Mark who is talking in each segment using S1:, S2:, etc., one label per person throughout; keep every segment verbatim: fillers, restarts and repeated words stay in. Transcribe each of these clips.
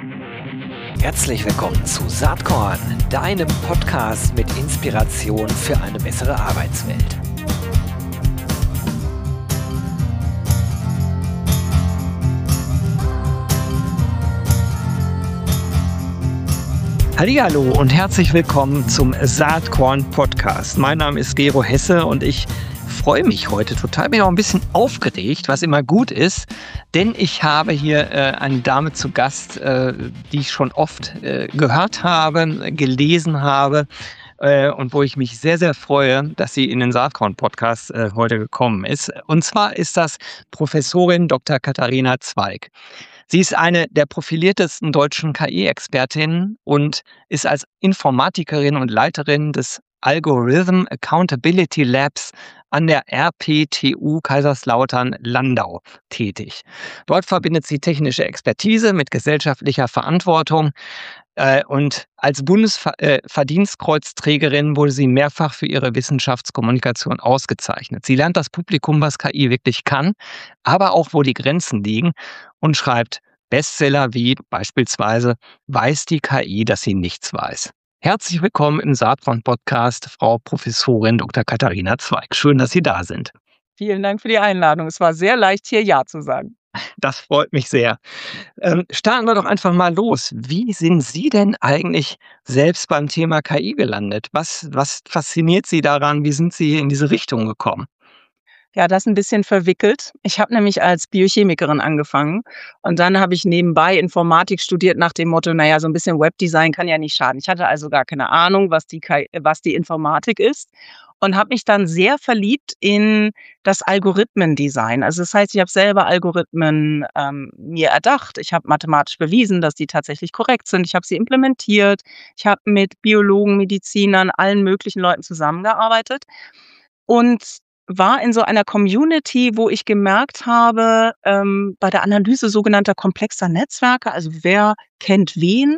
S1: Herzlich willkommen zu Saatkorn, deinem Podcast mit Inspiration für eine bessere Arbeitswelt. Hallihallo und herzlich willkommen zum Saatkorn Podcast. Mein Name ist Gero Hesse und ich freue mich heute total. Bin auch ein bisschen aufgeregt, was immer gut ist, denn ich habe hier äh, eine Dame zu Gast, äh, die ich schon oft äh, gehört habe, gelesen habe äh, und wo ich mich sehr, sehr freue, dass sie in den Saatkorn Podcast äh, heute gekommen ist. Und zwar ist das Professorin Doktor Katharina Zweig. Sie ist eine der profiliertesten deutschen K I-Expertinnen und ist als Informatikerin und Leiterin des Algorithm Accountability Labs an der R P T U Kaiserslautern-Landau tätig. Dort verbindet sie technische Expertise mit gesellschaftlicher Verantwortung äh, und als Bundesverdienstkreuzträgerin wurde sie mehrfach für ihre Wissenschaftskommunikation ausgezeichnet. Sie lernt das Publikum, was K I wirklich kann, aber auch, wo die Grenzen liegen und schreibt Bestseller wie beispielsweise „Weiß die K I, dass sie nichts weiß?" Herzlich willkommen im Saatkorn-Podcast, Frau Professorin Doktor Katharina Zweig. Schön, dass Sie da sind.
S2: Vielen Dank für die Einladung. Es war sehr leicht, hier Ja zu sagen.
S1: Das freut mich sehr. Ähm, starten wir doch einfach mal los. Wie sind Sie denn eigentlich selbst beim Thema K I gelandet? Was, was fasziniert Sie daran? Wie sind Sie in diese Richtung gekommen?
S2: Ja, das ein bisschen verwickelt. Ich habe nämlich als Biochemikerin angefangen und dann habe ich nebenbei Informatik studiert nach dem Motto, na ja, so ein bisschen Webdesign kann ja nicht schaden. Ich hatte also gar keine Ahnung, was die K I was die Informatik ist und habe mich dann sehr verliebt in das Algorithmendesign. Also, das heißt, ich habe selber Algorithmen, ähm, mir erdacht. Ich habe mathematisch bewiesen, dass die tatsächlich korrekt sind. Ich habe sie implementiert. Ich habe mit Biologen, Medizinern, allen möglichen Leuten zusammengearbeitet und war in so einer Community, wo ich gemerkt habe, ähm, bei der Analyse sogenannter komplexer Netzwerke, also wer kennt wen,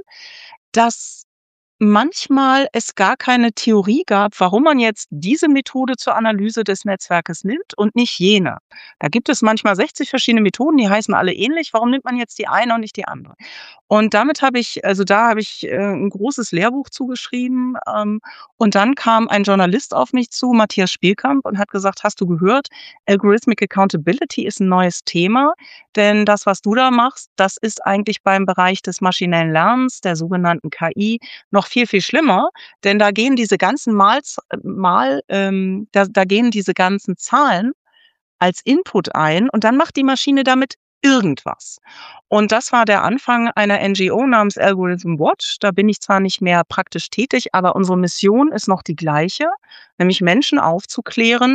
S2: dass manchmal es gar keine Theorie gab, warum man jetzt diese Methode zur Analyse des Netzwerkes nimmt und nicht jene. Da gibt es manchmal sechzig verschiedene Methoden, die heißen alle ähnlich. Warum nimmt man jetzt die eine und nicht die andere? Und damit habe ich, also da habe ich äh, ein großes Lehrbuch zugeschrieben. Ähm, und dann kam ein Journalist auf mich zu, Matthias Spielkamp, und hat gesagt, hast du gehört, Algorithmic Accountability ist ein neues Thema, denn das, was du da machst, das ist eigentlich beim Bereich des maschinellen Lernens, der sogenannten K I, noch viel, viel schlimmer, denn da gehen diese ganzen Mals Mal ähm, da da gehen diese ganzen Zahlen als Input ein und dann macht die Maschine damit irgendwas. Und das war der Anfang einer N G O namens Algorithm Watch. Da bin ich zwar nicht mehr praktisch tätig, aber unsere Mission ist noch die gleiche, nämlich Menschen aufzuklären,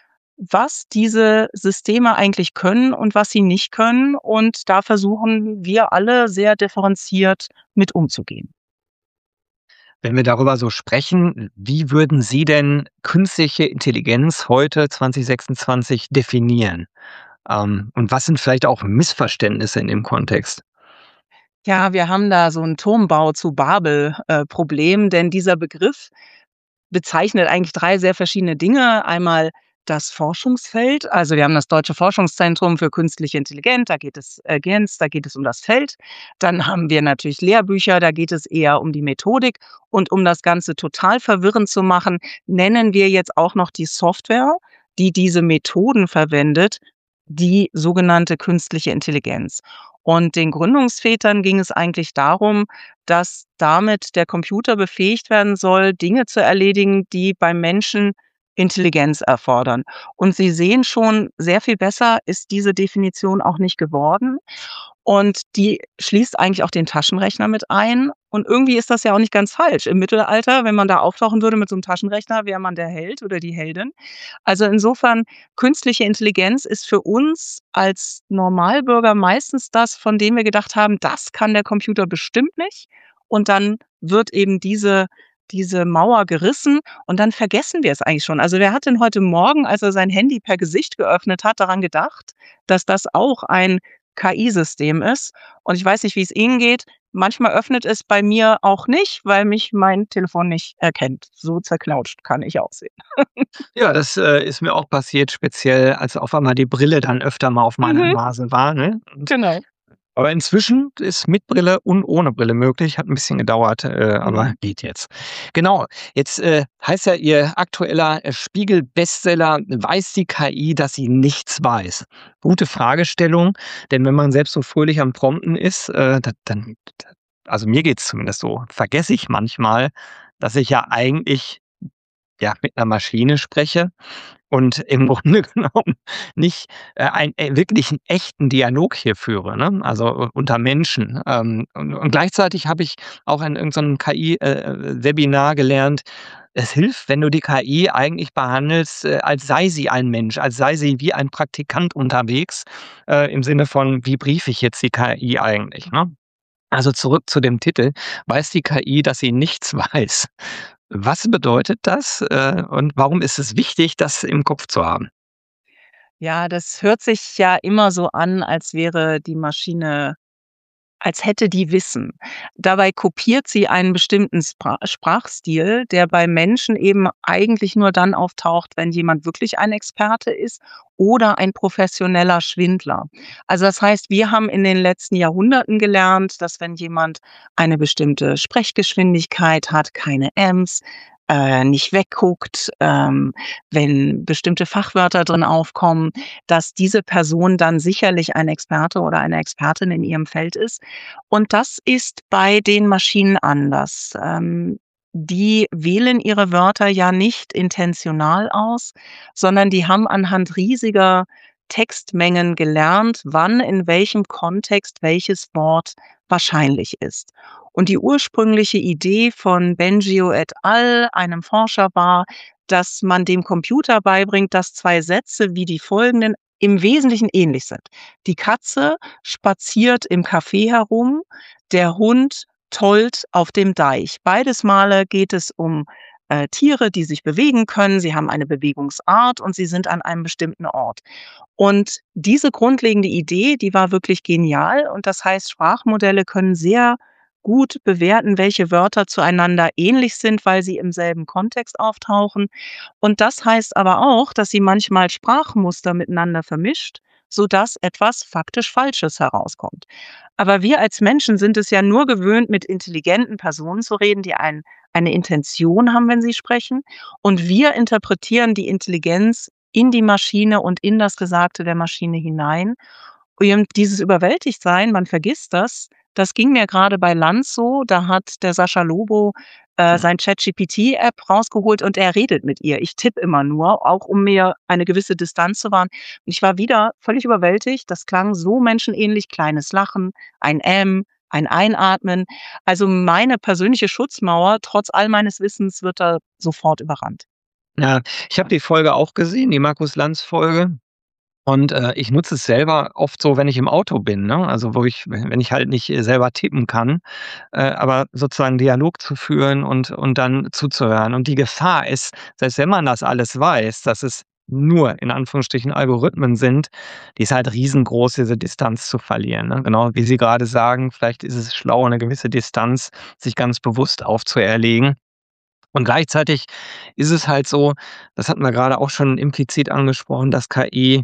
S2: was diese Systeme eigentlich können und was sie nicht können. Und da versuchen wir alle sehr differenziert mit umzugehen.
S1: Wenn wir darüber so sprechen, wie würden Sie denn künstliche Intelligenz heute zwanzig sechsundzwanzig definieren? Ähm, und was sind vielleicht auch Missverständnisse in dem Kontext?
S2: Ja, wir haben da so 'n Turmbau zu Babel, äh, Problem, denn dieser Begriff bezeichnet eigentlich drei sehr verschiedene Dinge. Einmal das Forschungsfeld, also wir haben das Deutsche Forschungszentrum für Künstliche Intelligenz, da geht es äh, Genz, da geht es um das Feld. Dann haben wir natürlich Lehrbücher, da geht es eher um die Methodik. Und um das Ganze total verwirrend zu machen, nennen wir jetzt auch noch die Software, die diese Methoden verwendet, die sogenannte künstliche Intelligenz. Und den Gründungsvätern ging es eigentlich darum, dass damit der Computer befähigt werden soll, Dinge zu erledigen, die beim Menschen Intelligenz erfordern. Und Sie sehen schon, sehr viel besser ist diese Definition auch nicht geworden. Und die schließt eigentlich auch den Taschenrechner mit ein. Und irgendwie ist das ja auch nicht ganz falsch. Im Mittelalter, wenn man da auftauchen würde mit so einem Taschenrechner, wäre man der Held oder die Heldin. Also insofern, künstliche Intelligenz ist für uns als Normalbürger meistens das, von dem wir gedacht haben, das kann der Computer bestimmt nicht. Und dann wird eben diese diese Mauer gerissen und dann vergessen wir es eigentlich schon. Also wer hat denn heute Morgen, als er sein Handy per Gesicht geöffnet hat, daran gedacht, dass das auch ein K I-System ist? Und ich weiß nicht, wie es Ihnen geht. Manchmal öffnet es bei mir auch nicht, weil mich mein Telefon nicht erkennt. So zerknautscht kann ich aussehen.
S1: Ja, das äh, ist mir auch passiert, speziell als auf einmal die Brille dann öfter mal auf meiner
S2: Mhm,
S1: Nase war, ne? Und
S2: genau.
S1: Aber inzwischen ist mit Brille und ohne Brille möglich. Hat ein bisschen gedauert, äh, aber
S2: Mhm.
S1: geht jetzt. Genau, jetzt, äh, heißt ja Ihr aktueller, äh, Spiegel-Bestseller „Weiß die K I, dass sie nichts weiß?“ Gute Fragestellung, denn wenn man selbst so fröhlich am Prompten ist, äh, da dann also mir geht's zumindest so, vergesse ich manchmal, dass ich ja eigentlich, ja, mit einer Maschine spreche und im Grunde genommen nicht, äh, ein äh, wirklich 'n echten Dialog hier führe, ne? Also, u unter Menschen. Ähm, und und gleichzeitig habe ich auch in irgend so 'nem K I, äh, äh, Webinar gelernt, es hilft, wenn du die K I eigentlich behandelst, äh, als sei sie ein Mensch, als sei sie wie ein Praktikant unterwegs, äh, im Sinne von: „Wie briefe ich jetzt die K I eigentlich“, ne? Also, zurück zu dem Titel: „Weiß die K I, dass sie nichts weiß?“ Was bedeutet das, äh, und warum ist es wichtig, das im Kopf zu haben?
S2: Ja, das hört sich ja immer so an, als wäre die Maschine als hätte die Wissen. Dabei kopiert sie einen bestimmten Spra Sprachstil, der bei Menschen eben eigentlich nur dann auftaucht, wenn jemand wirklich ein Experte ist oder ein professioneller Schwindler. Also, das heißt, wir haben in den letzten Jahrhunderten gelernt, dass wenn jemand eine bestimmte Sprechgeschwindigkeit hat, keine Ms, äh, nicht wegguckt, ähm, wenn bestimmte Fachwörter drin aufkommen, dass diese Person dann sicherlich ein Experte oder eine Expertin in ihrem Feld ist. Und das ist bei den Maschinen anders. Ähm, die wählen ihre Wörter ja nicht intentional aus, sondern die haben anhand riesiger Textmengen gelernt, wann in welchem Kontext welches Wort wahrscheinlich ist. Und die ursprüngliche Idee von Bengio et al., einem Forscher, war, dass man dem Computer beibringt, dass zwei Sätze wie die folgenden im Wesentlichen ähnlich sind. Die Katze spaziert im Café herum, der Hund tollt auf dem Deich. Beides Male geht es um äh, Tiere, die sich bewegen können. Sie haben eine Bewegungsart und sie sind an einem bestimmten Ort. Und diese grundlegende Idee, die war wirklich genial. Und das heißt, Sprachmodelle können sehr gut bewerten, welche Wörter zueinander ähnlich sind, weil sie im selben Kontext auftauchen. Und das heißt aber auch, dass sie manchmal Sprachmuster miteinander vermischt, sodass etwas faktisch Falsches herauskommt. Aber wir als Menschen sind es ja nur gewöhnt, mit intelligenten Personen zu reden, die ein, eine Intention haben, wenn sie sprechen. Und wir interpretieren die Intelligenz in die Maschine und in das Gesagte der Maschine hinein. Und dieses Überwältigtsein, man vergisst das, das ging mir gerade bei Lanz so. Da hat der Sascha Lobo äh, sein ChatGPT-App rausgeholt und er redet mit ihr. Ich tippe immer nur, auch um mir eine gewisse Distanz zu wahren. Und ich war wieder völlig überwältigt. Das klang so menschenähnlich, kleines Lachen, ein Ähm, ein Einatmen. Also meine persönliche Schutzmauer, trotz all meines Wissens, wird da sofort überrannt.
S1: Ja, ich habe die Folge auch gesehen, die Markus-Lanz-Folge. Und, äh, ich nutze es selber oft so, wenn ich im Auto bin, ne? Also, wo ich wenn wenn ich halt nicht, äh, selber tippen kann, äh, aber sozusagen Dialog zu führen und und dann zuzuhören. Und die Gefahr ist, selbst wenn man das alles weiß, dass es nur in Anführungsstrichen Algorithmen sind, die ist halt riesengroß, diese Distanz zu verlieren, ne? Genau wie Sie gerade sagen, vielleicht ist es schlau, eine gewisse Distanz sich ganz bewusst aufzuerlegen. Und gleichzeitig ist es halt so, das hatten wir gerade auch schon implizit angesprochen, dass K I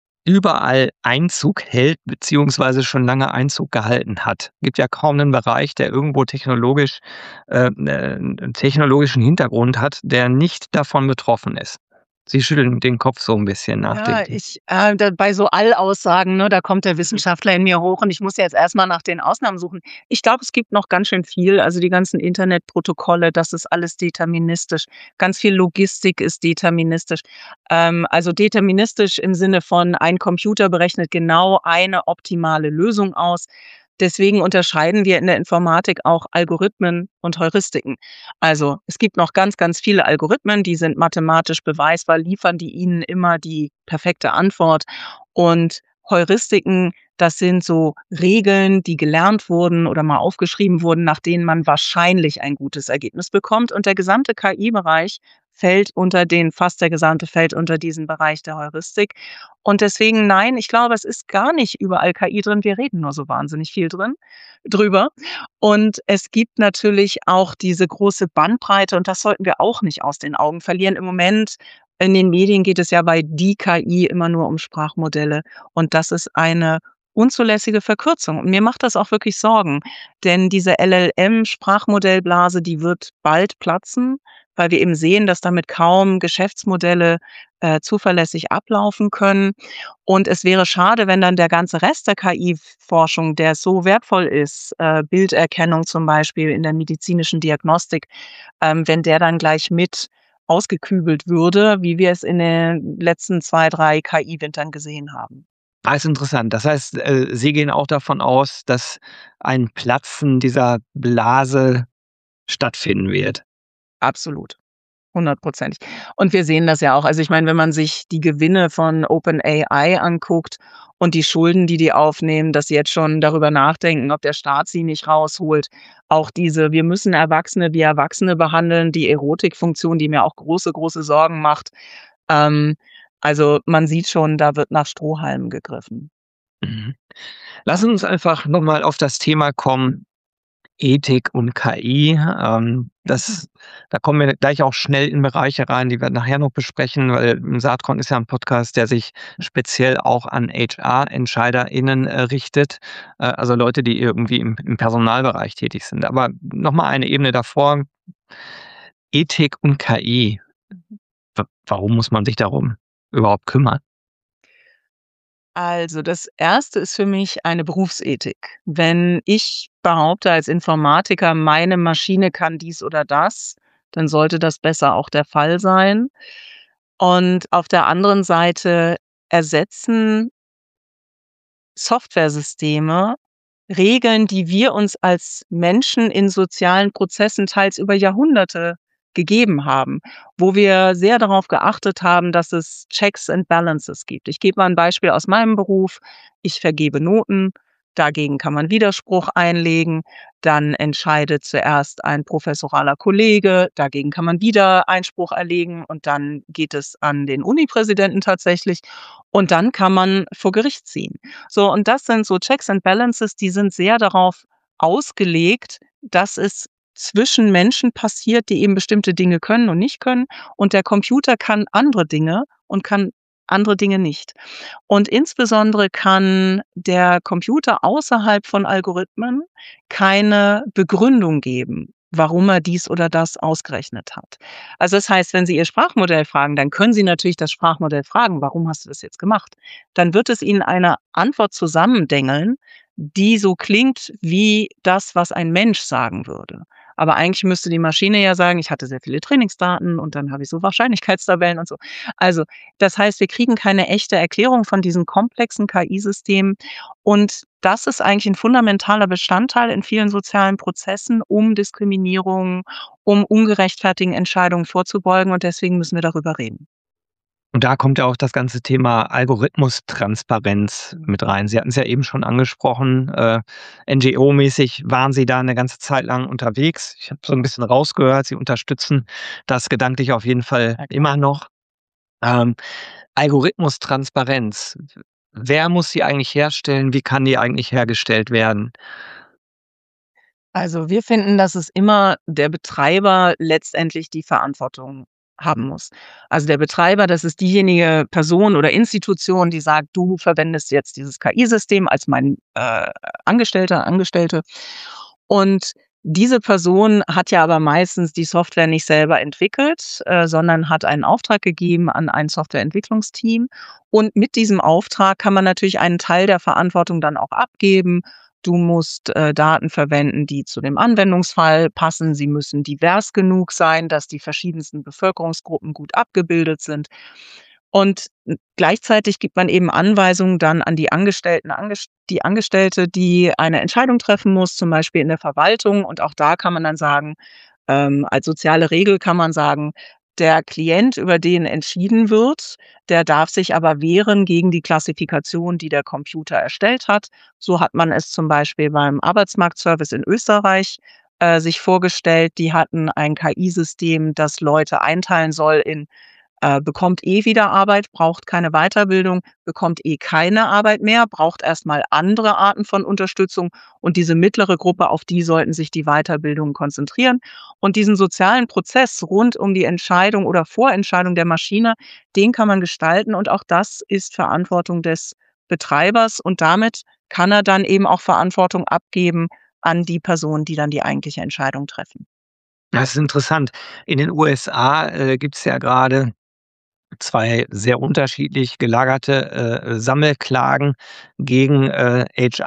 S1: überall Einzug hält beziehungsweise schon lange Einzug gehalten hat. Gibt ja kaum 'nen Bereich, der irgendwo technologisch äh, 'n technologischen Hintergrund hat, der nicht davon betroffen ist. Sie schütteln den Kopf so 'n bisschen
S2: Ja,
S1: nachdenklich.
S2: ich äh, da bei so Allaussagen, ne, da kommt der Wissenschaftler in mir hoch und ich muss jetzt erst mal nach den Ausnahmen suchen. Ich glaube, es gibt noch ganz schön viel, also die ganzen Internetprotokolle, das ist alles deterministisch. Ganz viel Logistik ist deterministisch. Ähm, also deterministisch im Sinne von ein Computer berechnet genau eine optimale Lösung aus. Deswegen unterscheiden wir in der Informatik auch Algorithmen und Heuristiken. Also, es gibt noch ganz, ganz viele Algorithmen, die sind mathematisch beweisbar, liefern die Ihnen immer die perfekte Antwort. Und Heuristiken, das sind so Regeln, die gelernt wurden oder mal aufgeschrieben wurden, nach denen man wahrscheinlich ein gutes Ergebnis bekommt. Und der gesamte K I-Bereich fällt unter den fast der gesamte fällt unter diesen Bereich der Heuristik. Und deswegen nein, ich glaube, es ist gar nicht überall K I drin. Wir reden nur so wahnsinnig viel drin drüber. Und es gibt natürlich auch diese große Bandbreite und das sollten wir auch nicht aus den Augen verlieren. Im Moment in den Medien geht es ja bei die K I immer nur um Sprachmodelle und das ist eine unzulässige Verkürzung. Und mir macht das auch wirklich Sorgen, denn diese L L M-Sprachmodellblase, die wird bald platzen, weil wir eben sehen, dass damit kaum Geschäftsmodelle äh, zuverlässig ablaufen können. Und es wäre schade, wenn dann der ganze Rest der K I-Forschung, der so wertvoll ist, äh, Bilderkennung zum Beispiel in der medizinischen Diagnostik, ähm, wenn der dann gleich mit ausgekübelt würde, wie wir es in den letzten zwei, drei K I-Wintern gesehen haben.
S1: Ah, ist interessant. Das heißt, äh, Sie gehen auch davon aus, dass ein Platzen dieser Blase stattfinden wird?
S2: Absolut. Hundertprozentig. Und wir sehen das ja auch. Also ich meine, wenn man sich die Gewinne von OpenAI anguckt und die Schulden, die die aufnehmen, dass sie jetzt schon darüber nachdenken, ob der Staat sie nicht rausholt. Auch diese, wir müssen Erwachsene wie Erwachsene behandeln, die Erotikfunktion, die mir auch große, große Sorgen macht. Ähm, also man sieht schon, da wird nach Strohhalmen gegriffen.
S1: Mhm. Lassen Sie uns einfach noch mal auf das Thema kommen, Ethik und K I. Ähm, das da kommen wir gleich auch schnell in Bereiche rein, die wir nachher noch besprechen, weil Saatkorn ist ja 'n Podcast, der sich speziell auch an H R-EntscheiderInnen, äh, richtet, äh, also Leute, die irgendwie im im Personalbereich tätig sind. Aber noch mal eine Ebene davor, Ethik und K I. W warum muss man sich darum überhaupt kümmern?
S2: Also, das erste ist für mich eine Berufsethik. Wenn ich behaupte als Informatiker, meine Maschine kann dies oder das, dann sollte das besser auch der Fall sein. Und auf der anderen Seite ersetzen Softwaresysteme Regeln, die wir uns als Menschen in sozialen Prozessen teils über Jahrhunderte gegeben haben, wo wir sehr darauf geachtet haben, dass es Checks and Balances gibt. Ich gebe mal ein Beispiel aus meinem Beruf. Ich vergebe Noten, dagegen kann man Widerspruch einlegen, dann entscheidet zuerst ein professoraler Kollege, dagegen kann man wieder Einspruch erlegen und dann geht es an den Unipräsidenten tatsächlich und dann kann man vor Gericht ziehen. So, und das sind so Checks and Balances, die sind sehr darauf ausgelegt, dass es zwischen Menschen passiert, die eben bestimmte Dinge können und nicht können. Und der Computer kann andere Dinge und kann andere Dinge nicht. Und insbesondere kann der Computer außerhalb von Algorithmen keine Begründung geben, warum er dies oder das ausgerechnet hat. Also das heißt, wenn Sie Ihr Sprachmodell fragen, dann können Sie natürlich das Sprachmodell fragen, warum hast du das jetzt gemacht? Dann wird es Ihnen eine Antwort zusammendengeln, die so klingt wie das, was ein Mensch sagen würde. Aber eigentlich müsste die Maschine ja sagen, ich hatte sehr viele Trainingsdaten und dann habe ich so Wahrscheinlichkeitstabellen und so. Also, das heißt, wir kriegen keine echte Erklärung von diesen komplexen K I-Systemen. Und das ist eigentlich ein fundamentaler Bestandteil in vielen sozialen Prozessen, um Diskriminierung, um ungerechtfertigten Entscheidungen vorzubeugen. Und deswegen müssen wir darüber reden.
S1: Und da kommt ja auch das ganze Thema Algorithmustransparenz mit rein. Sie hatten es ja eben schon angesprochen, äh, N G O-mäßig waren Sie da eine ganze Zeit lang unterwegs. Ich habe so ein bisschen rausgehört, Sie unterstützen das gedanklich auf jeden Fall
S2: Ja, klar.
S1: immer noch. Ähm, Algorithmustransparenz, wer muss sie eigentlich herstellen? Wie kann die eigentlich hergestellt werden?
S2: Also, wir finden, dass es immer der Betreiber letztendlich die Verantwortung haben muss. Also, der Betreiber, das ist diejenige Person oder Institution, die sagt: „Du verwendest jetzt dieses K I-System als mein, äh, Angestellter, Angestellte.“ Und diese Person hat ja aber meistens die Software nicht selber entwickelt, äh, sondern hat einen Auftrag gegeben an ein Softwareentwicklungsteam. Und mit diesem Auftrag kann man natürlich einen Teil der Verantwortung dann auch abgeben. Du musst, äh, Daten verwenden, die zu dem Anwendungsfall passen. Sie müssen divers genug sein, dass die verschiedensten Bevölkerungsgruppen gut abgebildet sind. Und n gleichzeitig gibt man eben Anweisungen dann an die Angestellten Angesch die Angestellte, die eine Entscheidung treffen muss, zum Beispiel in der Verwaltung. Und auch da kann man dann sagen, ähm, als soziale Regel kann man sagen, der Klient, über den entschieden wird, der darf sich aber wehren gegen die Klassifikation, die der Computer erstellt hat. So hat man es zum Beispiel beim Arbeitsmarktservice in Österreich äh, sich vorgestellt. Die hatten ein K I-System, das Leute einteilen soll in äh, bekommt eh wieder Arbeit, braucht keine Weiterbildung, bekommt eh keine Arbeit mehr, braucht erstmal andere Arten von Unterstützung und diese mittlere Gruppe, auf die sollten sich die Weiterbildungen konzentrieren. Und diesen sozialen Prozess rund um die Entscheidung oder Vorentscheidung der Maschine, den kann man gestalten und auch das ist Verantwortung des Betreibers und damit kann er dann eben auch Verantwortung abgeben an die Personen, die dann die eigentliche Entscheidung treffen.
S1: Das ist interessant. In den U S A äh, gibt es ja gerade zwei sehr unterschiedlich gelagerte äh, Sammelklagen gegen äh, H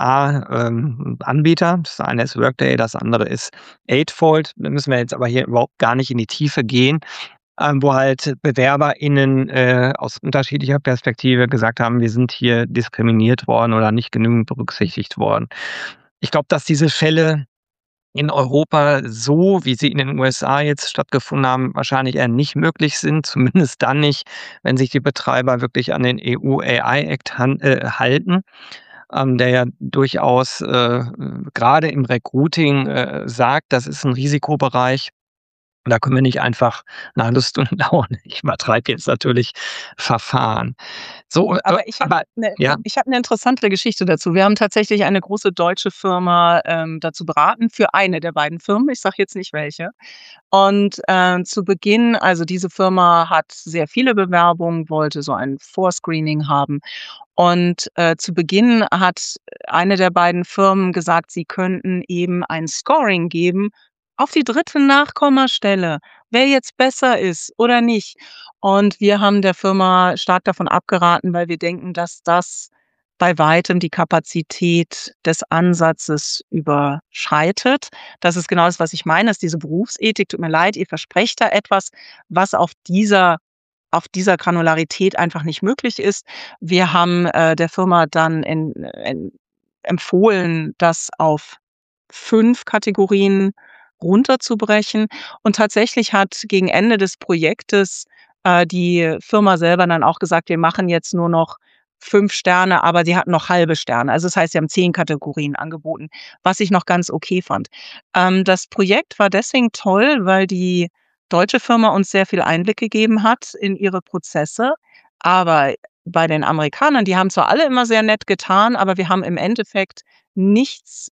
S1: R-Anbieter. Das eine ist Workday, das andere ist Eightfold. Da müssen wir jetzt aber hier überhaupt gar nicht in die Tiefe gehen, ähm, wo halt BewerberInnen äh, aus unterschiedlicher Perspektive gesagt haben, wir sind hier diskriminiert worden oder nicht genügend berücksichtigt worden. Ich glaube, dass diese Fälle in Europa so, wie sie in den U S A jetzt stattgefunden haben, wahrscheinlich eher nicht möglich sind, zumindest dann nicht, wenn sich die Betreiber wirklich an den E U A I Act han äh, halten, ähm, der ja durchaus äh, gerade im Recruiting äh, sagt, das ist ein Risikobereich. Da können wir nicht einfach nach Lust und Laune, ich übertreibe jetzt natürlich, verfahren. So, aber
S2: Aber ich habe
S1: aber
S2: 'ne
S1: ja,
S2: ich habe 'ne interessante Geschichte dazu. Wir haben tatsächlich eine große deutsche Firma, ähm, dazu beraten für eine der beiden Firmen. Ich sage jetzt nicht welche. Und, äh, zu Beginn also, diese Firma hat sehr viele Bewerbungen, wollte so ein Vorscreening haben. Und, äh, zu Beginn hat eine der beiden Firmen gesagt, sie könnten eben ein Scoring geben auf die dritte Nachkommastelle, wer jetzt besser ist oder nicht. Und wir haben der Firma stark davon abgeraten, weil wir denken, dass das bei weitem die Kapazität des Ansatzes überschreitet. Das ist genau das, was ich meine, ist diese Berufsethik. Tut mir leid, ihr versprecht da etwas, was auf dieser auf dieser Granularität einfach nicht möglich ist. Wir haben, äh, der Firma dann in en empfohlen, das auf fünf Kategorien runterzubrechen. Und tatsächlich hat gegen Ende des Projektes, äh, die Firma selber dann auch gesagt: „Wir machen jetzt nur noch fünf Sterne“, aber sie hatten noch halbe Sterne. Also, das heißt, sie haben zehn Kategorien angeboten, was ich noch ganz okay fand. Ähm, das Projekt war deswegen toll, weil die deutsche Firma uns sehr viel Einblick gegeben hat in ihre Prozesse. Aber bei den Amerikanern, die haben zwar alle immer sehr nett getan, aber wir haben im Endeffekt nichts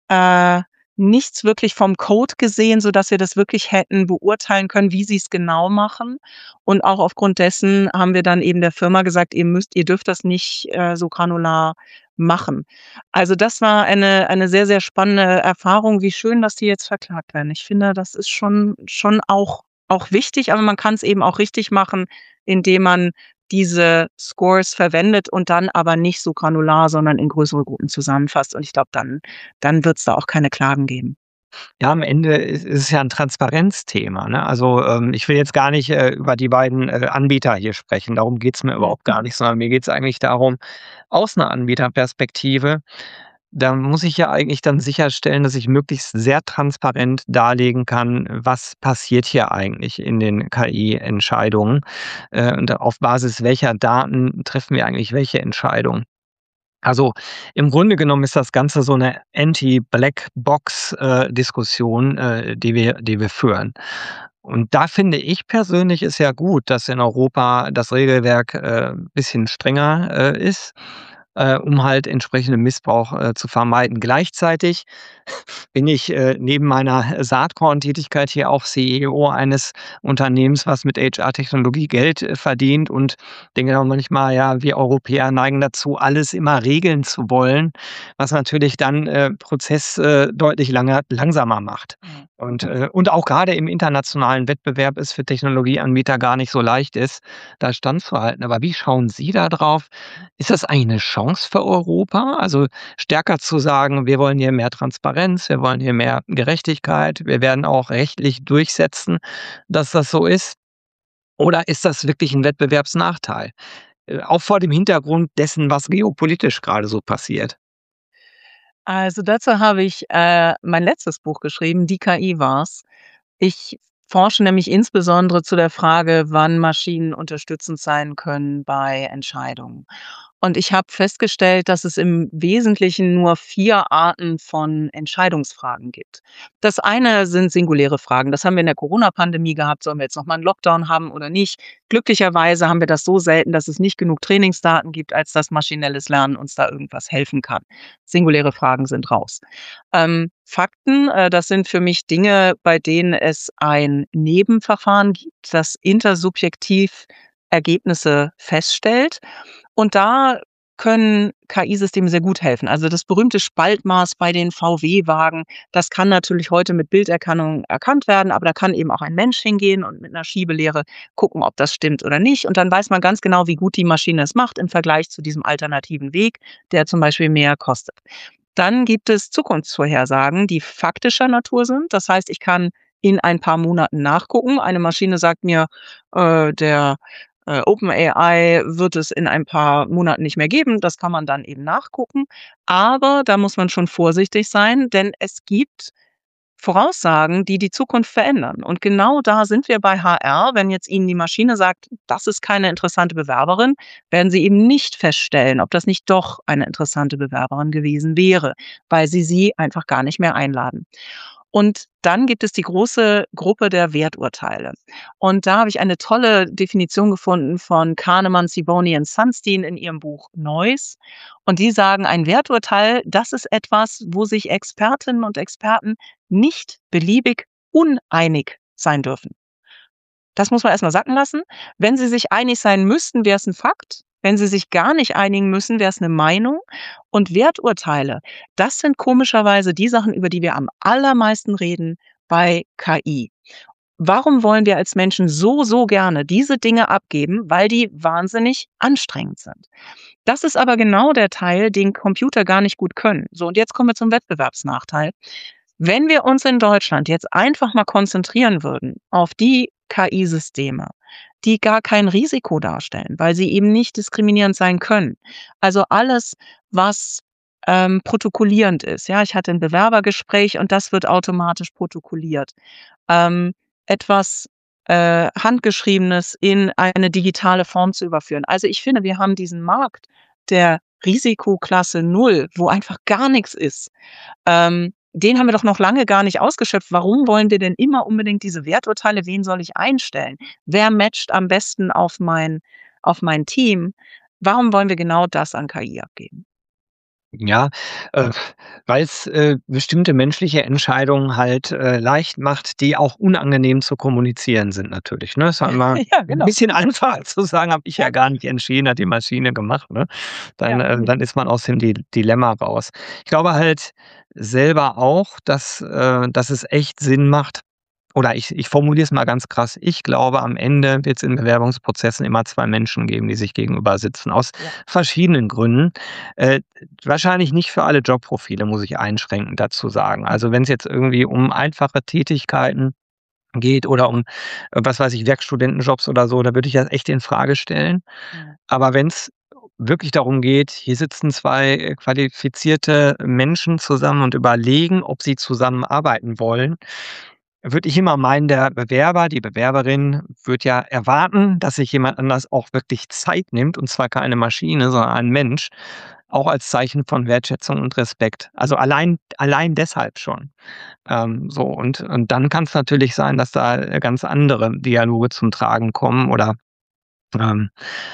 S2: äh, nichts wirklich vom Code gesehen, sodass wir das wirklich hätten beurteilen können, wie sie's genau machen. Und auch aufgrund dessen haben wir dann eben der Firma gesagt: „Ihr müsst ihr dürft das nicht, äh, so granular machen.“ Also, das war eine eine sehr, sehr spannende Erfahrung. Wie schön, dass die jetzt verklagt werden. Ich finde, das ist schon schon auch auch wichtig, aber man kann's eben auch richtig machen, indem man diese Scores verwendet und dann aber nicht so granular, sondern in größere Gruppen zusammenfasst. Und ich glaube, dann dann wird's da auch keine Klagen geben.
S1: Ja, am Ende ist ist es ja 'n Transparenzthema, ne? Also, ähm, ich will jetzt gar nicht, äh, über die beiden, äh, Anbieter hier sprechen. Darum geht's mir überhaupt gar nicht, sondern mir geht's eigentlich darum, aus 'ner Anbieterperspektive, da muss ich ja eigentlich dann sicherstellen, dass ich möglichst sehr transparent darlegen kann, was passiert hier eigentlich in den K I-Entscheidungen, äh, und auf Basis welcher Daten treffen wir eigentlich welche Entscheidung. Also, im Grunde genommen ist das Ganze so 'ne Anti-Black-Box, äh, Diskussion, äh, die wir die wir führen. Und da finde ich persönlich ist ja gut, dass in Europa das Regelwerk, äh, bisschen strenger, äh, ist, äh, um halt entsprechenden Missbrauch, äh, zu vermeiden. Gleichzeitig bin ich, äh, neben meiner Saatkorn-Tätigkeit hier auch C E O eines Unternehmens, was mit H R-Technologie Geld, äh, verdient und denke auch manchmal, ja, wir Europäer neigen dazu, alles immer regeln zu wollen, was natürlich dann, äh, Prozess, äh, deutlich langer langsamer macht.
S2: Mhm.
S1: Und, äh und auch grade im internationalen Wettbewerb es für Technologieanbieter gar nicht so leicht ist, da standzuhalten. Aber wie schauen Sie da drauf? Ist das eigentlich 'ne Chance für Europa? Also, stärker zu sagen: „Wir wollen hier mehr Transparenz, wir wollen hier mehr Gerechtigkeit, wir werden auch rechtlich durchsetzen, dass das so ist“? Oder ist das wirklich 'n Wettbewerbsnachteil? Äh, auch vor dem Hintergrund dessen, was geopolitisch grade so passiert.
S2: Also, dazu habe ich, äh, mein letztes Buch geschrieben, „Die K I war's“. Ich forsche nämlich insbesondere zu der Frage, wann Maschinen unterstützend sein können bei Entscheidungen. Und ich habe festgestellt, dass es im Wesentlichen nur vier Arten von Entscheidungsfragen gibt. Das eine sind singuläre Fragen. Das haben wir in der Corona-Pandemie gehabt. Sollen wir jetzt noch mal 'n Lockdown haben oder nicht? Glücklicherweise haben wir das so selten, dass es nicht genug Trainingsdaten gibt, als dass maschinelles Lernen uns da irgendwas helfen kann. Singuläre Fragen sind raus. Ähm, Fakten, äh, das sind für mich Dinge, bei denen es ein Nebenverfahren gibt, das intersubjektiv Ergebnisse feststellt. Und da können K I-Systeme sehr gut helfen. Also das berühmte Spaltmaß bei den V W-Wagen, das kann natürlich heute mit Bilderkennung erkannt werden, aber da kann eben auch ein Mensch hingehen und mit einer Schiebelehre gucken, ob das stimmt oder nicht. Und dann weiß man ganz genau, wie gut die Maschine es macht im Vergleich zu diesem alternativen Weg, der zum Beispiel mehr kostet. Dann gibt es Zukunftsvorhersagen, die faktischer Natur sind. Das heißt, ich kann in ein paar Monaten nachgucken. Eine Maschine sagt mir, äh, der äh, OpenAI wird es in ein paar Monaten nicht mehr geben. Das kann man dann eben nachgucken. Aber da muss man schon vorsichtig sein, denn es gibt Voraussagen, die die Zukunft verändern. Und genau da sind wir bei H R. Wenn jetzt Ihnen die Maschine sagt, das ist keine interessante Bewerberin, werden Sie eben nicht feststellen, ob das nicht doch eine interessante Bewerberin gewesen wäre, weil Sie sie einfach gar nicht mehr einladen. Und dann gibt es die große Gruppe der Werturteile. Und da habe ich eine tolle Definition gefunden von Kahnemann, Sibony und Sunstein in ihrem Buch Noise. Und die sagen, ein Werturteil, das ist etwas, wo sich Expertinnen und Experten nicht beliebig uneinig sein dürfen. Das muss man erstmal sacken lassen. Wenn sie sich einig sein müssten, wäre es ein Fakt. Wenn sie sich gar nicht einigen müssen, wäre es eine Meinung. Und Werturteile, das sind komischerweise die Sachen, über die wir am allermeisten reden bei K I. Warum wollen wir als Menschen so, so gerne diese Dinge abgeben? Weil die wahnsinnig anstrengend sind. Das ist aber genau der Teil, den Computer gar nicht gut können. So, und jetzt kommen wir zum Wettbewerbsnachteil. Wenn wir uns in Deutschland jetzt einfach mal konzentrieren würden auf die K I-Systeme, die gar kein Risiko darstellen, weil sie eben nicht diskriminierend sein können. Also alles, was ähm, protokollierend ist. Ja, ich hatte ein Bewerbergespräch und das wird automatisch protokolliert. Ähm, etwas äh, Handgeschriebenes in eine digitale Form zu überführen. Also ich finde, wir haben diesen Markt der Risikoklasse Null, wo einfach gar nichts ist. Ähm, den haben wir doch noch lange gar nicht ausgeschöpft. Warum wollen wir denn immer unbedingt diese Werturteile? Wen soll ich einstellen? Wer matcht am besten auf mein, auf mein Team? Warum wollen wir genau das an K I abgeben?
S1: Ja, äh, weil's, äh, bestimmte menschliche Entscheidungen halt, äh, leicht macht, die auch unangenehm zu kommunizieren sind natürlich, ne? Ist halt immer
S2: Ja,
S1: 'n
S2: genau.
S1: bisschen einfacher zu sagen: „Habe ich ja
S2: Ja,
S1: gar nicht entschieden, hat die Maschine gemacht", ne? Dann
S2: ja,
S1: äh, dann ist man aus dem Di Dilemma raus. Ich glaube halt selber auch, dass äh, dass es echt Sinn macht, oder ich ich formuliere es mal ganz krass. Ich glaube, am Ende wird es in Bewerbungsprozessen immer zwei Menschen geben, die sich gegenüber sitzen, aus
S2: ja.
S1: verschiedenen Gründen. Äh, wahrscheinlich nicht für alle Jobprofile, muss ich einschränkend dazu sagen. Also, wenn es jetzt irgendwie um einfache Tätigkeiten geht oder um, äh, was weiß ich, Werkstudentenjobs oder so, da würde ich das echt in Frage stellen.
S2: Mhm.
S1: Aber wenn es wirklich darum geht, hier sitzen zwei äh, qualifizierte Menschen zusammen und überlegen, ob sie zusammenarbeiten wollen, würde ich immer meinen, der Bewerber, die Bewerberin wird ja erwarten, dass sich jemand anders auch wirklich Zeit nimmt, und zwar keine Maschine, sondern ein Mensch, auch als Zeichen von Wertschätzung und Respekt. Also allein allein deshalb schon. Ähm, so und und dann kann es natürlich sein, dass da, äh, ganz andere Dialoge zum Tragen kommen oder, ähm,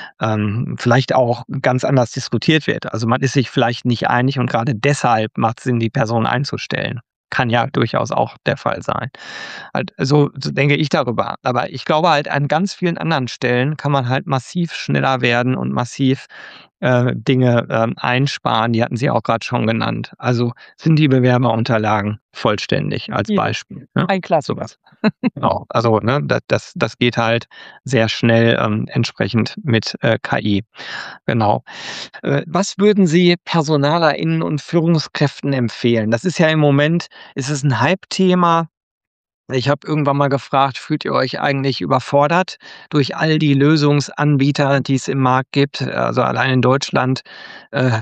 S1: ähm, vielleicht auch ganz anders diskutiert wird. Also, man ist sich vielleicht nicht einig und gerade deshalb macht Sinn, die Person einzustellen. Kann ja durchaus auch der Fall sein. Halt, so so denke ich darüber. Aber ich glaube halt, an ganz vielen anderen Stellen kann man halt massiv schneller werden und massiv, äh, Dinge, ähm, einsparen. Die hatten Sie auch gerade schon genannt. Also, sind die Bewerberunterlagen vollständig als
S2: Ja,
S1: Beispiel, ne?
S2: ein
S1: So
S2: Klassiker.
S1: was. Genau. Also, ne, da das das geht halt sehr schnell, ähm, entsprechend mit, äh, K I. Genau. Äh, was würden Sie PersonalerInnen und Führungskräften empfehlen? Das ist ja im Moment ist es 'n Hype-Thema. Ich habe irgendwann mal gefragt: „Fühlt ihr euch eigentlich überfordert durch all die Lösungsanbieter, die es im Markt gibt?" Also, allein in Deutschland, äh,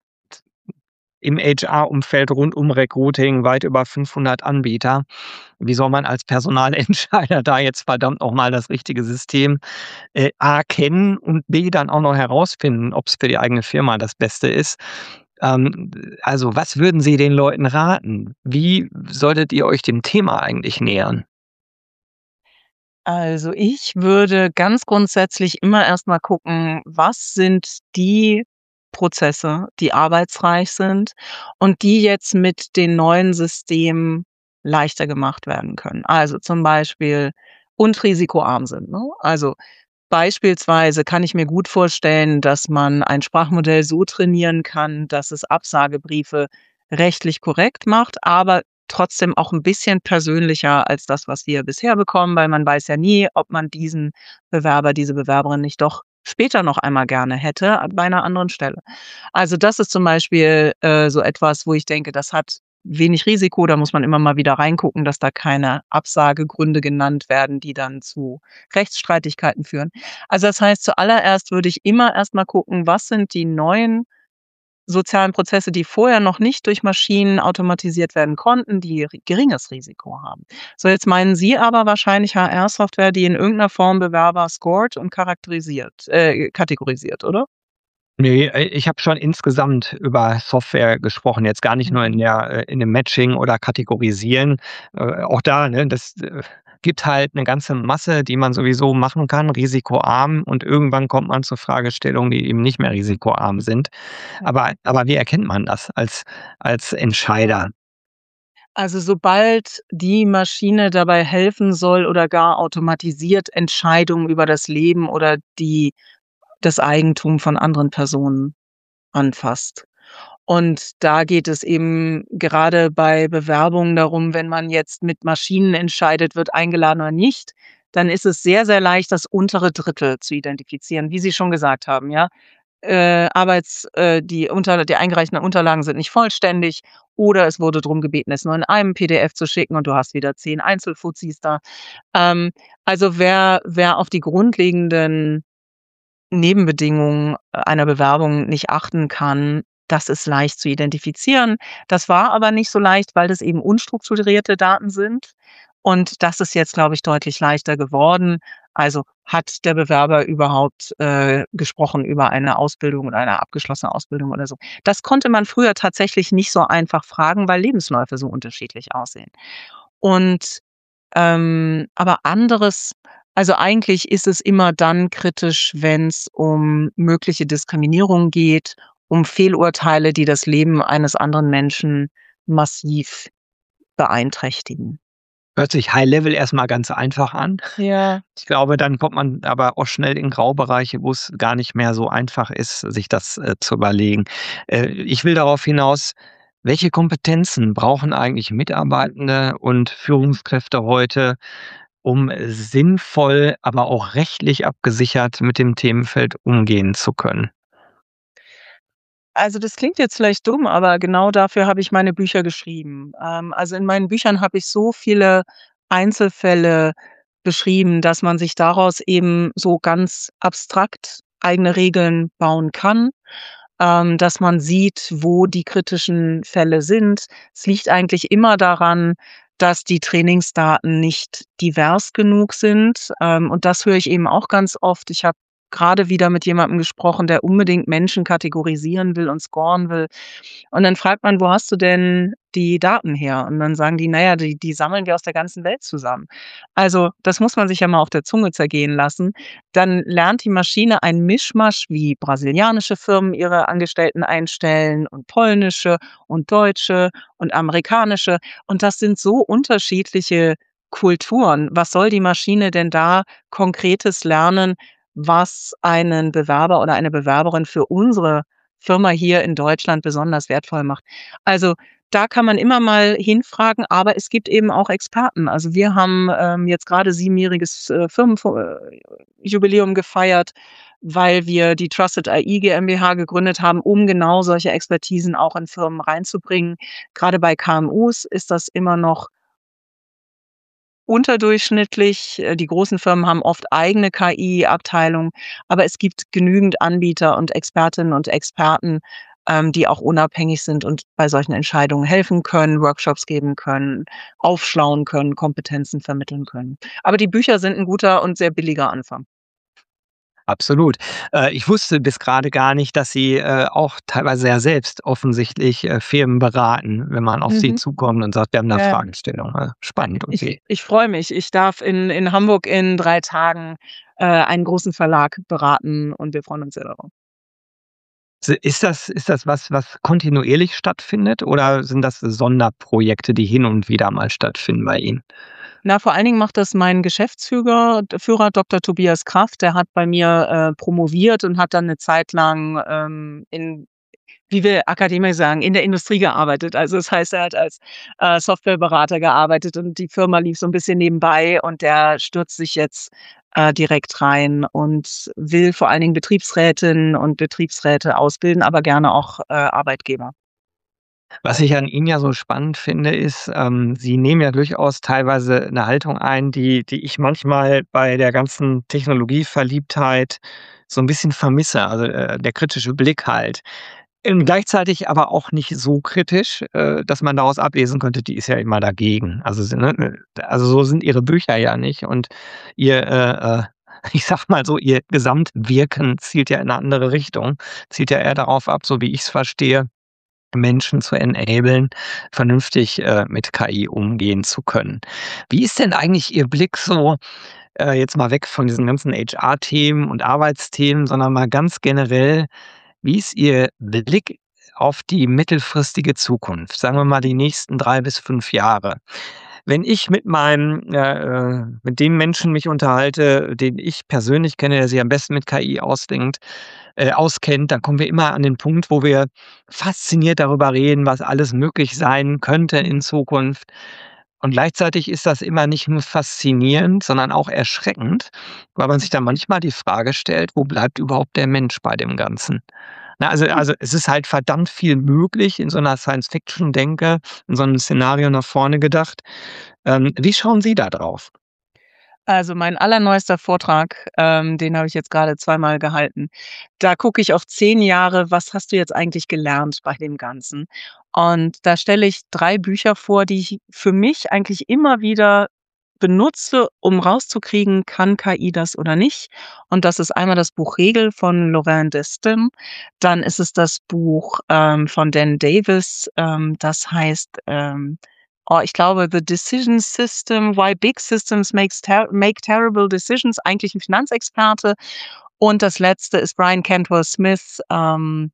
S1: im H R-Umfeld rund um Recruiting weit über fünfhundert Anbieter. Wie soll man als Personalentscheider da jetzt verdammt noch mal das richtige System, äh, A kennen und B dann auch noch herausfinden, ob es für die eigene Firma das Beste ist? Ähm, also, was würden Sie den Leuten raten? Wie solltet ihr euch dem Thema eigentlich nähern?
S2: Also, ich würde ganz grundsätzlich immer erst mal gucken, was sind die Prozesse, die arbeitsreich sind und die jetzt mit den neuen Systemen leichter gemacht werden können. Also, zum Beispiel und risikoarm sind, ne? Also, Beispielsweise kann ich mir gut vorstellen, dass man ein Sprachmodell so trainieren kann, dass es Absagebriefe rechtlich korrekt macht, aber trotzdem auch ein bisschen persönlicher als das, was wir bisher bekommen, weil man weiß ja nie, ob man diesen Bewerber, diese Bewerberin nicht doch später noch einmal gerne hätte bei einer anderen Stelle. Also, das ist zum Beispiel, äh, so etwas, wo ich denke, das hat wenig Risiko. Da muss man immer mal wieder reingucken, dass da keine Absagegründe genannt werden, die dann zu Rechtsstreitigkeiten führen. Also, das heißt, zuallererst würde ich immer erst mal gucken, was sind die neuen sozialen Prozesse, die vorher noch nicht durch Maschinen automatisiert werden konnten, die ri geringes Risiko haben. So, jetzt meinen Sie aber wahrscheinlich H R-Software, die in irgendeiner Form Bewerber scored und charakterisiert äh, kategorisiert, oder?
S1: Ne, äh, ich habe schon insgesamt über Software gesprochen, jetzt gar nicht nur in
S2: Mhm.
S1: der äh, in dem Matching oder Kategorisieren. Äh, auch da, ne, das, äh, gibt halt 'ne ganze Masse, die man sowieso machen kann, risikoarm, und irgendwann kommt man zu Fragestellungen, die eben nicht mehr risikoarm sind.
S2: Ja.
S1: Aber aber wie erkennt man das als als Entscheider?
S2: Also, sobald die Maschine dabei helfen soll oder gar automatisiert Entscheidungen über das Leben oder die das Eigentum von anderen Personen anfasst. Und da geht es eben gerade bei Bewerbungen darum, wenn man jetzt mit Maschinen entscheidet, wird eingeladen oder nicht, dann ist es sehr, sehr leicht, das untere Drittel zu identifizieren, wie Sie schon gesagt haben, ja. Äh, Arbeits äh, die unter die eingereichten Unterlagen sind nicht vollständig oder es wurde drum gebeten, es nur in einem P D F zu schicken und du hast wieder zehn Einzelfuzis da. Ähm, also wer wer auf die grundlegenden Nebenbedingungen einer Bewerbung nicht achten kann, das ist leicht zu identifizieren. Das war aber nicht so leicht, weil das eben unstrukturierte Daten sind. Und das ist jetzt, glaube ich, deutlich leichter geworden. Also, hat der Bewerber überhaupt, äh, gesprochen über eine Ausbildung oder eine abgeschlossene Ausbildung oder so? Das konnte man früher tatsächlich nicht so einfach fragen, weil Lebensläufe so unterschiedlich aussehen. Und, ähm aber anderes also, eigentlich ist es immer dann kritisch, wenn's um mögliche Diskriminierung geht, um Fehlurteile, die das Leben eines anderen Menschen massiv beeinträchtigen.
S1: Hört sich High Level erst mal ganz einfach an.
S2: Ja.
S1: Ich glaube, dann kommt man aber auch schnell in Graubereiche, wo's gar nicht mehr so einfach ist, sich das, äh, zu überlegen. Äh, ich will darauf hinaus, welche Kompetenzen brauchen eigentlich Mitarbeitende und Führungskräfte heute, um sinnvoll, aber auch rechtlich abgesichert mit dem Themenfeld umgehen zu können?
S2: Also, das klingt jetzt vielleicht dumm, aber genau dafür habe ich meine Bücher geschrieben. Ähm, also, in meinen Büchern habe ich so viele Einzelfälle beschrieben, dass man sich daraus eben so ganz abstrakt eigene Regeln bauen kann, ähm, dass man sieht, wo die kritischen Fälle sind. Es liegt eigentlich immer daran, dass die Trainingsdaten nicht divers genug sind, ähm, und das höre ich eben auch ganz oft. Ich habe grade wieder mit jemandem gesprochen, der unbedingt Menschen kategorisieren will und scoren will. Und dann fragt man: „Wo hast du denn die Daten her?“ Und dann sagen die: „Na ja, die die sammeln wir aus der ganzen Welt zusammen.“ Also, das muss man sich ja mal auf der Zunge zergehen lassen. Dann lernt die Maschine einen Mischmasch, wie brasilianische Firmen ihre Angestellten einstellen und polnische und deutsche und amerikanische. Und das sind so unterschiedliche Kulturen. Was soll die Maschine denn da Konkretes lernen, was einen Bewerber oder eine Bewerberin für unsere Firma hier in Deutschland besonders wertvoll macht? Also, da kann man immer mal hinfragen, aber es gibt eben auch Experten. Also, wir haben, ähm, jetzt grade siebenjähriges, äh, Firmenfu äh, Jubiläum gefeiert, weil wir die Trusted A I GmbH gegründet haben, um genau solche Expertisen auch in Firmen reinzubringen. Grade bei K M Us ist das immer noch unterdurchschnittlich. Äh, die großen Firmen haben oft eigene K I-Abteilungen, aber es gibt genügend Anbieter und Expertinnen und Experten, ähm, die auch unabhängig sind und bei solchen Entscheidungen helfen können, Workshops geben können, aufschlauen können, Kompetenzen vermitteln können. Aber die Bücher sind 'n guter und sehr billiger Anfang.
S1: Absolut. Äh, ich wusste bis grade gar nicht, dass Sie, äh, auch teilweise ja selbst offensichtlich, äh, Firmen beraten, wenn man auf Sie
S2: Mhm.
S1: zukommt und sagt: „Wir haben da
S2: Ja.
S1: Fragestellungen.“ Äh, spannend,
S2: Ich
S1: okay.
S2: ich freue mich. Ich darf in in Hamburg in drei Tagen, äh, einen großen Verlag beraten und wir freuen uns sehr darauf.
S1: S ist das ist das was, was kontinuierlich stattfindet oder sind das Sonderprojekte, die hin und wieder mal stattfinden bei Ihnen?
S2: Na, vor allen Dingen macht das mein Geschäftsführer Führer Doktor Tobias Kraft. Der hat bei mir, äh, promoviert und hat dann 'ne Zeit lang, ähm, in wie wir Akademiker sagen, in der Industrie gearbeitet. Also, das heißt, er hat als, äh, Softwareberater gearbeitet und die Firma lief so 'n bisschen nebenbei und der stürzt sich jetzt, äh, direkt rein und will vor allen Dingen Betriebsrätinnen und Betriebsräte ausbilden, aber gerne auch, äh, Arbeitgeber.
S1: Was ich an Ihnen ja so spannend finde, ist, ähm, Sie nehmen ja durchaus teilweise 'ne Haltung ein, die die ich manchmal bei der ganzen Technologieverliebtheit so 'n bisschen vermisse, also, äh, der kritische Blick halt. Ähm, gleichzeitig aber auch nicht so kritisch, äh, dass man daraus ablesen könnte, die ist ja immer dagegen. Also, sie ne, ne also, so sind Ihre Bücher ja nicht und Ihr, äh, äh, ich sage mal so, Ihr Gesamtwirken zielt ja in 'ne andere Richtung, zielt ja eher darauf ab, so wie ich's verstehe, Menschen zu enablen, vernünftig, äh, mit K I umgehen zu können. Wie ist denn eigentlich Ihr Blick so, äh, jetzt mal weg von diesen ganzen H R-Themen und Arbeitsthemen, sondern mal ganz generell, wie ist Ihr Blick auf die mittelfristige Zukunft? Sagen wir mal die nächsten drei bis fünf Jahre. Wenn ich mit meinem äh, äh, mit dem Menschen mich unterhalte, den ich persönlich kenne, der sich am besten mit K I ausdenkt äh, auskennt, dann kommen wir immer an den Punkt, wo wir fasziniert darüber reden, was alles möglich sein könnte in Zukunft. Und gleichzeitig ist das immer nicht nur faszinierend, sondern auch erschreckend, weil man sich dann manchmal die Frage stellt: „Wo bleibt überhaupt der Mensch bei dem Ganzen?“ Na, also also, es ist halt verdammt viel möglich in so 'ner Science-Fiction-Denke, in so 'nem Szenario nach vorne gedacht. Ähm, wie schauen Sie da drauf?
S2: Also, mein allerneuester Vortrag, ähm, den habe ich jetzt grade zweimal gehalten. Da gucke ich auf zehn Jahre, was hast du jetzt eigentlich gelernt bei dem Ganzen? Und da stelle ich drei Bücher vor, die ich für mich eigentlich immer wieder benutze, um rauszukriegen, kann K I das oder nicht? Und das ist einmal das Buch „Regel“ von Lorraine Destin. Dann ist es das Buch, ähm, von Dan Davis, ähm, das heißt, ähm, oh, ich glaube, „The Decision System: Why Big Systems Makes Ter Make Terrible Decisions“, eigentlich 'n Finanzexperte. Und das Letzte ist Brian Cantwell Smith, ähm,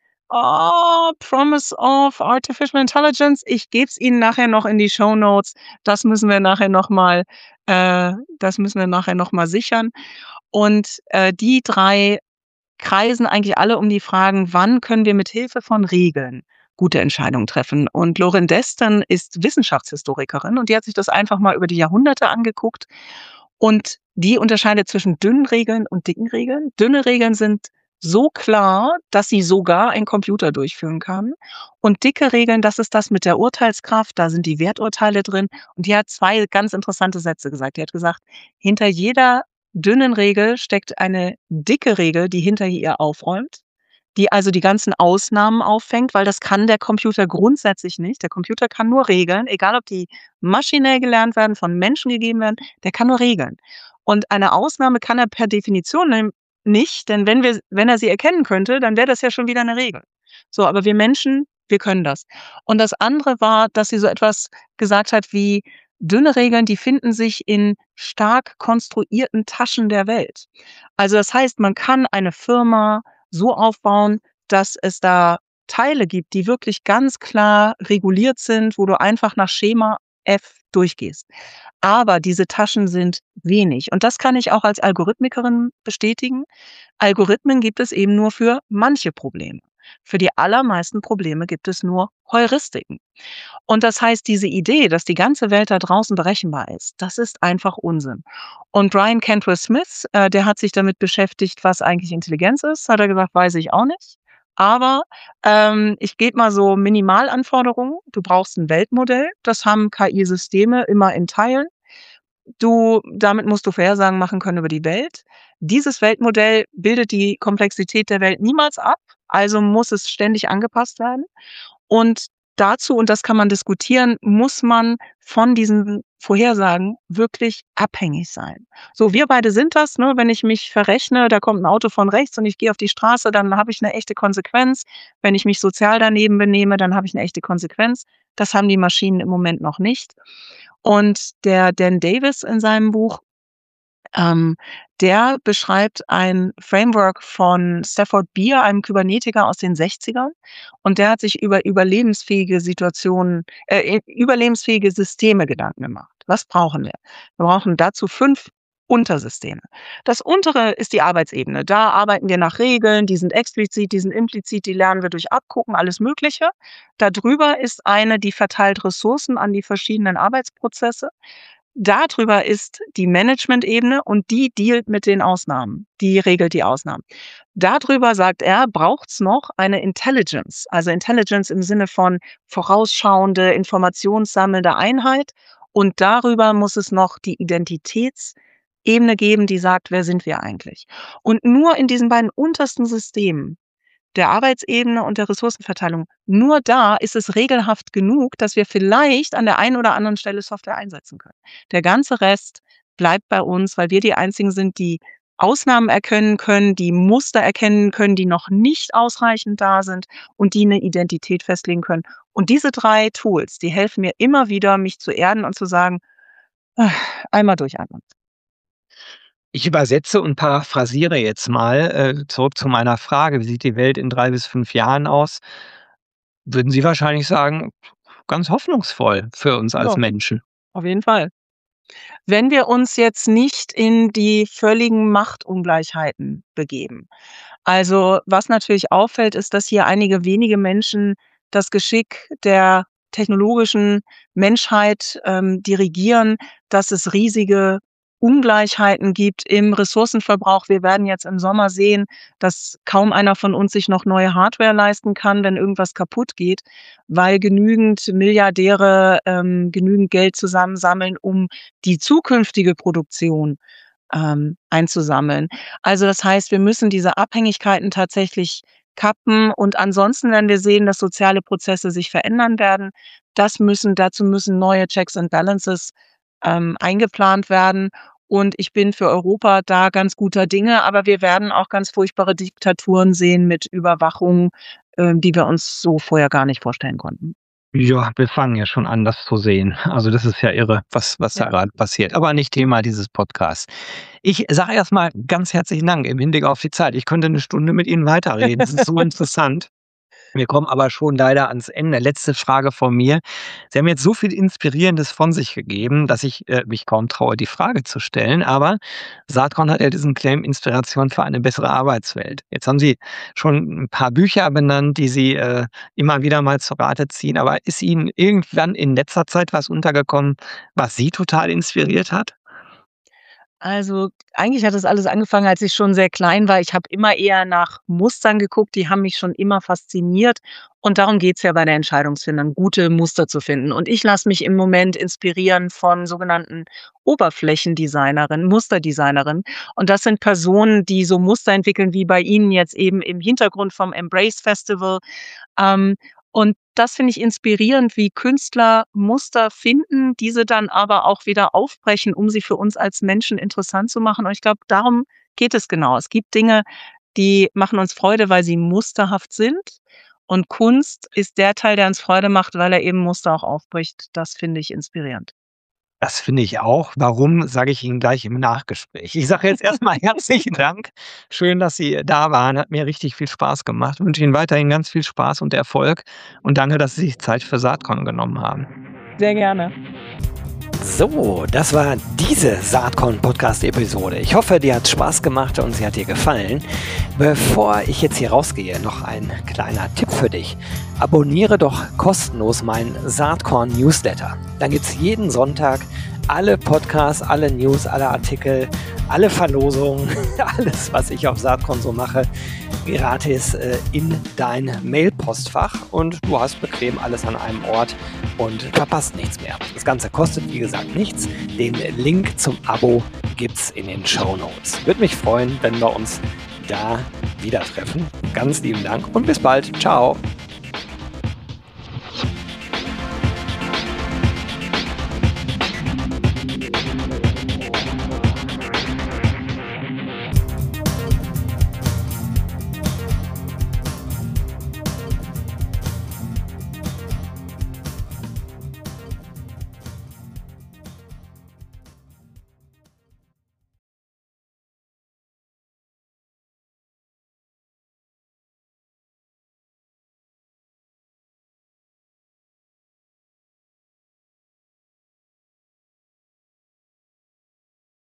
S2: oh, „Promise of Artificial Intelligence“. Ich gebe es Ihnen nachher noch in die Shownotes. Das müssen wir nachher noch mal äh, das müssen wir nachher noch mal sichern. Und, äh, die drei kreisen eigentlich alle um die Fragen: „Wann können wir mit Hilfe von Regeln gute Entscheidungen treffen?“ Und Lorraine Destin ist Wissenschaftshistorikerin und die hat sich das einfach mal über die Jahrhunderte angeguckt und die unterscheidet zwischen dünnen Regeln und dicken Regeln. Dünne Regeln sind so klar, dass sie sogar ein Computer durchführen kann. Und dicke Regeln, das ist das mit der Urteilskraft, da sind die Werturteile drin. Und die hat zwei ganz interessante Sätze gesagt. Die hat gesagt: „Hinter jeder dünnen Regel steckt eine dicke Regel, die hinter ihr aufräumt, die also die ganzen Ausnahmen auffängt“, weil das kann der Computer grundsätzlich nicht. Der Computer kann nur Regeln, egal ob die maschinell gelernt werden, von Menschen gegeben werden, der kann nur Regeln. Und eine Ausnahme kann er per Definition nem nicht, denn wenn wir wenn er sie erkennen könnte, dann wäre das ja schon wieder 'ne Regel. So, aber wir Menschen, wir können das. Und das andere war, dass sie so etwas gesagt hat wie: „Dünne Regeln, die finden sich in stark konstruierten Taschen der Welt.“ Also, das heißt, man kann eine Firma so aufbauen, dass es da Teile gibt, die wirklich ganz klar reguliert sind, wo du einfach nach Schema F durchgehst. Aber diese Taschen sind wenig. Und das kann ich auch als Algorithmikerin bestätigen. Algorithmen gibt es eben nur für manche Probleme. Für die allermeisten Probleme gibt es nur Heuristiken. Und das heißt, diese Idee, dass die ganze Welt da draußen berechenbar ist, das ist einfach Unsinn. Und Brian Cantwell Smith, äh, der hat sich damit beschäftigt, was eigentlich Intelligenz ist, hat er gesagt: „Weiß ich auch nicht. Aber, ähm, ich gebe mal so Minimalanforderungen. Du brauchst 'n Weltmodell, das haben K I-Systeme immer in Teilen. Du damit musst du Vorhersagen machen können über die Welt. Dieses Weltmodell bildet die Komplexität der Welt niemals ab, also muss es ständig angepasst werden. Und dazu, und das kann man diskutieren, muss man von diesen Vorhersagen wirklich abhängig sein.“ So, wir beide sind das, ne? Wenn ich mich verrechne, da kommt 'n Auto von rechts und ich gehe auf die Straße, dann habe ich 'ne echte Konsequenz. Wenn ich mich sozial daneben benehme, dann habe ich 'ne echte Konsequenz. Das haben die Maschinen im Moment noch nicht. Und der Dan Davis in seinem Buch, ähm, der beschreibt ein Framework von Stafford Beer, einem Kybernetiker aus den Sechzigern. Und der hat sich über überlebensfähige Situationen äh, überlebensfähige Systeme Gedanken gemacht. Was brauchen wir? Wir brauchen dazu fünf Untersysteme. Das untere ist die Arbeitsebene. Da arbeiten wir nach Regeln, die sind explizit, die sind implizit, die lernen wir durch Abgucken, alles Mögliche. Darüber ist eine, die verteilt Ressourcen an die verschiedenen Arbeitsprozesse. Darüber ist die Management-Ebene und die dealt mit den Ausnahmen. Die regelt die Ausnahmen. Darüber, sagt er, braucht's noch eine Intelligence. Also Intelligence im Sinne von vorausschauende, informationssammelnde Einheit. Und darüber muss es noch die Identitätsebene geben, die sagt, wer sind wir eigentlich? Und nur in diesen beiden untersten Systemen, der Arbeitsebene und der Ressourcenverteilung, nur da ist es regelhaft genug, dass wir vielleicht an der einen oder anderen Stelle Software einsetzen können. Der ganze Rest bleibt bei uns, weil wir die einzigen sind, die Ausnahmen erkennen können, die Muster erkennen können, die noch nicht ausreichend da sind und die eine Identität festlegen können. Und diese drei Tools, die helfen mir immer wieder, mich zu erden und zu sagen, ah, einmal durchatmen.
S1: Ich übersetze und paraphrasiere jetzt mal äh, zurück zu meiner Frage, wie sieht die Welt in drei bis fünf Jahren aus? Würden Sie wahrscheinlich sagen, ganz hoffnungsvoll für uns als
S2: Ja,
S1: Menschen.
S2: auf jeden Fall. Wenn wir uns jetzt nicht in die völligen Machtungleichheiten begeben. Also was natürlich auffällt, ist, dass hier einige wenige Menschen das Geschick der technologischen Menschheit ähm, dirigieren, dass es riesige Ungleichheiten gibt im Ressourcenverbrauch. Wir werden jetzt im Sommer sehen, dass kaum einer von uns sich noch neue Hardware leisten kann, wenn irgendwas kaputt geht, weil genügend Milliardäre ähm, genügend Geld zusammensammeln, um die zukünftige Produktion ähm, einzusammeln. Also das heißt, wir müssen diese Abhängigkeiten tatsächlich kappen und ansonsten werden wir sehen, dass soziale Prozesse sich verändern werden. Das müssen, dazu müssen neue Checks and Balances ähm, eingeplant werden. Und ich bin für Europa da ganz guter Dinge, aber wir werden auch ganz furchtbare Diktaturen sehen mit Überwachung, äh, die wir uns so vorher gar nicht vorstellen konnten.
S1: Ja, wir fangen ja schon an, das zu sehen. Also das ist ja irre, was, was da
S2: Ja.
S1: gerade passiert. Aber nicht Thema dieses Podcasts. Ich sage erstmal ganz herzlichen Dank im Hinblick auf die Zeit. Ich könnte eine Stunde mit Ihnen weiterreden. Das ist so interessant. Wir kommen aber schon leider ans Ende. Letzte Frage von mir. Sie haben jetzt so viel Inspirierendes von sich gegeben, dass ich äh, mich kaum traue, die Frage zu stellen. Aber Saatkorn hat ja diesen Claim Inspiration für eine bessere Arbeitswelt. Jetzt haben Sie schon ein paar Bücher benannt, die Sie äh, immer wieder mal zu Rate ziehen. Aber ist Ihnen irgendwann in letzter Zeit was untergekommen, was Sie total inspiriert hat?
S2: Also eigentlich hat das alles angefangen, als ich schon sehr klein war. Ich habe immer eher nach Mustern geguckt, die haben mich schon immer fasziniert. Und darum geht's ja bei der Entscheidungsfindung, gute Muster zu finden. Und ich lasse mich im Moment inspirieren von sogenannten Oberflächendesignerinnen, Musterdesignerinnen. Und das sind Personen, die so Muster entwickeln, wie bei Ihnen jetzt eben im Hintergrund vom Embrace Festival. Ähm, und das finde ich inspirierend, wie Künstler Muster finden, diese dann aber auch wieder aufbrechen, um sie für uns als Menschen interessant zu machen. Und ich glaube, darum geht es genau. Es gibt Dinge, die machen uns Freude, weil sie musterhaft sind. Und Kunst ist der Teil, der uns Freude macht, weil er eben Muster auch aufbricht. Das finde ich inspirierend.
S1: Das finde ich auch. Warum, sage ich Ihnen gleich im Nachgespräch. Ich sage jetzt erstmal herzlichen Dank. Schön, dass Sie da waren. Hat mir richtig viel Spaß gemacht. Ich wünsche Ihnen weiterhin ganz viel Spaß und Erfolg. Und danke, dass Sie sich Zeit für Saatkorn genommen haben.
S2: Sehr gerne.
S1: So, das war diese Saatkorn-Podcast-Episode. Ich hoffe, dir hat Spaß gemacht und sie hat dir gefallen. Bevor ich jetzt hier rausgehe, noch ein kleiner Tipp für dich. Abonniere doch kostenlos meinen Saatkorn-Newsletter. Dann gibt es jeden Sonntag alle Podcasts, alle News, alle Artikel, alle Verlosungen, alles, was ich auf Saatkorn so mache, gratis äh, in dein Mailpostfach und du hast bequem alles an einem Ort und verpasst nichts mehr. Das Ganze kostet, wie gesagt, nichts. Den Link zum Abo gibt's in den Shownotes. Würde mich freuen, wenn wir uns da wieder treffen. Ganz lieben Dank und bis bald. Ciao.